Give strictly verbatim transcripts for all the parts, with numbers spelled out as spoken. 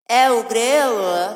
É o grelo.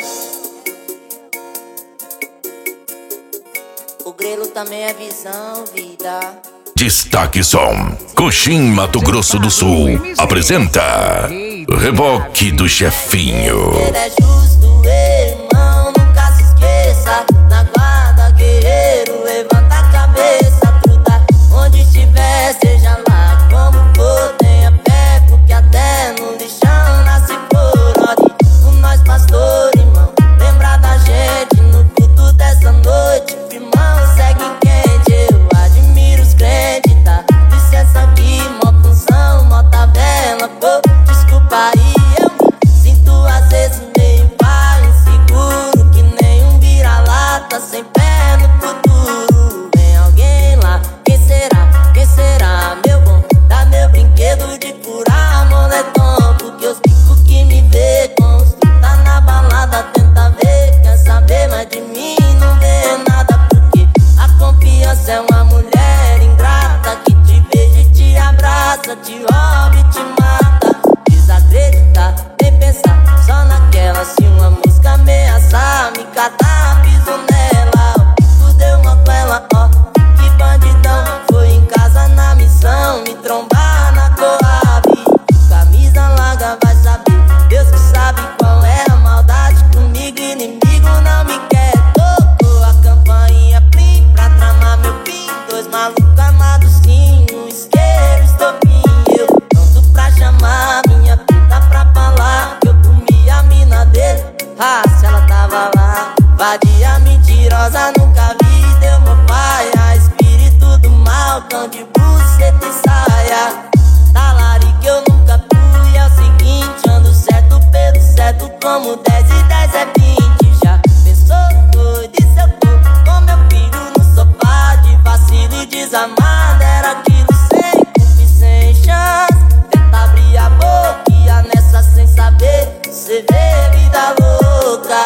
O grelo também é visão, vida. Destaque Som. Coxim Mato Grosso do Sul apresenta Reboque do Chefinho. Ele é justo, irmão, nunca se esqueça. Na guarda, guerreiro, levanta a cabeça. Truta, onde estiver, seja lá como for, tenha fé, porque até no lixão nasce por ordem. O nós pastor, irmão, lembra da gente no culto dessa noite. Irmão, segue em quente, eu admiro os crentes, tá? Licença aqui, mó função, mó tabela, pô, desculpa aí, eu me sinto às vezes meio pai, inseguro, que nem um vira-lata, sem pé no futuro. Vem alguém lá, quem será, quem será, meu bom? Dá meu brinquedo de furar moletom, porque os picos que me vê constru, tá na balada, tenta ver, quer saber mais de mim, não vê nada, porque a confiança é uma mulher ingrata, que te beija e te abraça, te rouba e te mata. Desacreditar, nem pensar só naquela, se uma música ameaçar, me catar, piso nela. O pico deu uma com ela, ó, que bandidão. Foi em casa na missão, me trombar na Coab. Camisa larga vai saber, Deus que sabe qual é a maldade comigo, inimigo não me quer. Tocou a campainha plim pra tramar meu pin, dois malucos armados sim, um isqueiro, estopim. Eu pronto pra chamar minha puta pra falar que eu comi a mina dele. Ah, se ela tava lá, vadia mentirosa, nunca vi, deu meu pai. A espírito do mal, cão de buceta e saia. Talarica eu nunca fui, é o seguinte, ando certo pelo certo, como dez e dez é vinte. Já pensou doido, e se eu tô com meu filho no sofá, de vacilo e desamado, era aquilo sem culpa e sem chance. Tenta abrir a boca, nessa sem saber, cê vê vida louca.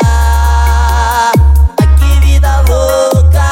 Ai que vida louca.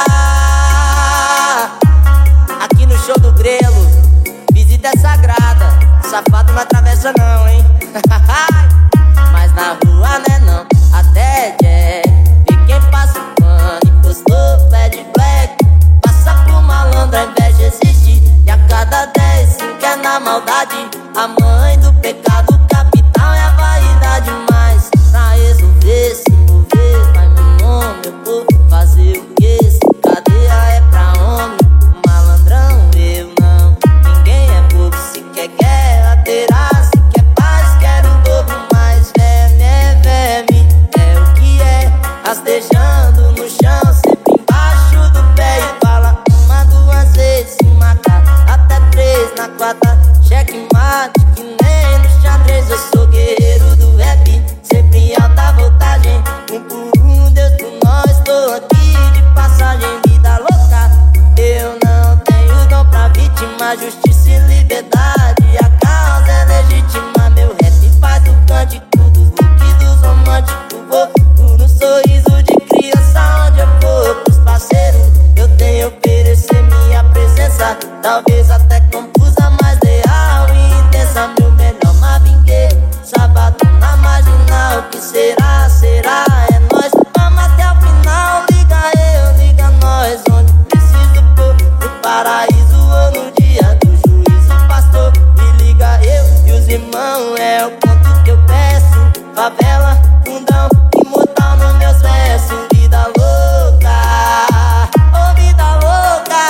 Aqui no show do grelo, visita é sagrada, safado não atravessa não, hein. Mas na rua né não, até Jack. E quem passa o pano e postou Fred Black, passa pro malandro, a inveja existe. E a cada dez, cinco é na maldade. A mãe do pecado capital é a vaidade. Mas pra resolver, se mover, vai meu nome, eu vou fazer o que? Se cadeia é pra homem, malandrão eu não. Ninguém é bobo, se quer guerra terá, se quer paz quero o dobro. Mas verme é verme, é o que é, rastejando no chão, sempre embaixo do pé. E fala uma, duas vezes, se marcar até três, na quarta checkmate, que nem no xadrez. Eu sou guerreiro do rap, sempre em alta voltagem, um por um, Deus por nós, tô aqui de passagem. Vida louca, eu não tenho dom pra vítima, justiça e liberdade, a causa é legítima. Meu rap faz o cântico dos looks dos românticos, vou por um sorriso de criança onde eu for. Pros parceiros eu tenho que oferecer minha presença, talvez até confusa, mas leal e intensa. Meu melhor Marvin Gaye, sábado na marginal, o que será, será, é nóis, vamos até o final. Liga eu, liga nós, onde preciso pôr, no paraíso ou no dia do juízo, pastor. E liga eu e os irmãos, é o ponto que eu peço. Favela, fundão, imortal nos meus versos. Vida louca, oh vida louca.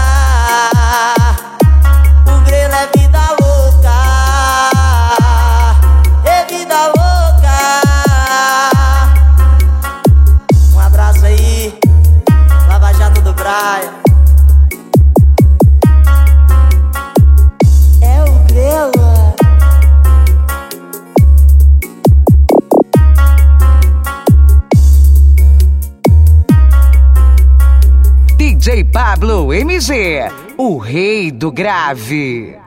O grelo é vida louca, é vida louca. Um abraço aí, Lava Jato do Braia. É o grelo. D J Pablo M G, o rei do grave.